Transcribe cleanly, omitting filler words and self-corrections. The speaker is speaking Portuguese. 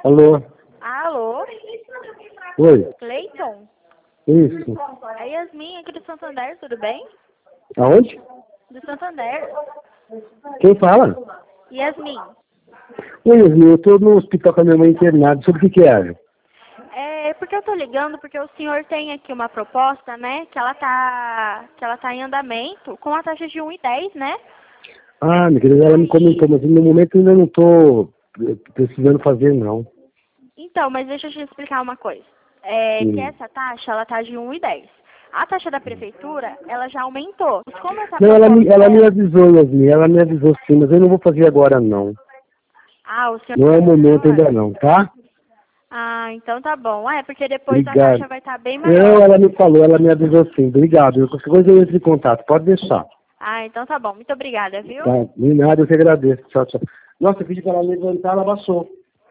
Alô? Alô? Oi? Cleiton? Isso. É Yasmin aqui do Santander, tudo bem? Aonde? Do Santander. Quem fala? Yasmin. Oi, Yasmin, eu tô no hospital com a minha mãe internada. Sobre o que é? É porque eu tô ligando porque o senhor tem aqui uma proposta, né? Que ela tá em andamento com a taxa de 1,10, né? Ah, minha querida, ela me comentou, mas no momento eu ainda não tô precisando fazer, não. Então, mas deixa eu te explicar uma coisa. Que essa taxa, ela tá de 1,10. A taxa da prefeitura, ela já aumentou. Mas como essa Não, proposta... ela me avisou, Yasmin, ela me avisou sim, mas eu não vou fazer agora, não. Ah, o senhor... Não é o momento ainda não, tá? Ah, então tá bom. Porque depois a Obrigado. taxa vai estar bem Não, maior. ela me falou, ela me avisou sim. Obrigado. Qualquer coisa eu entro em contato. Pode deixar. Ah, então tá bom. Muito obrigada, viu? Tá? De nada, eu que agradeço. Tchau, tchau. Nossa, eu pedi para ela levantar, ela abaixou.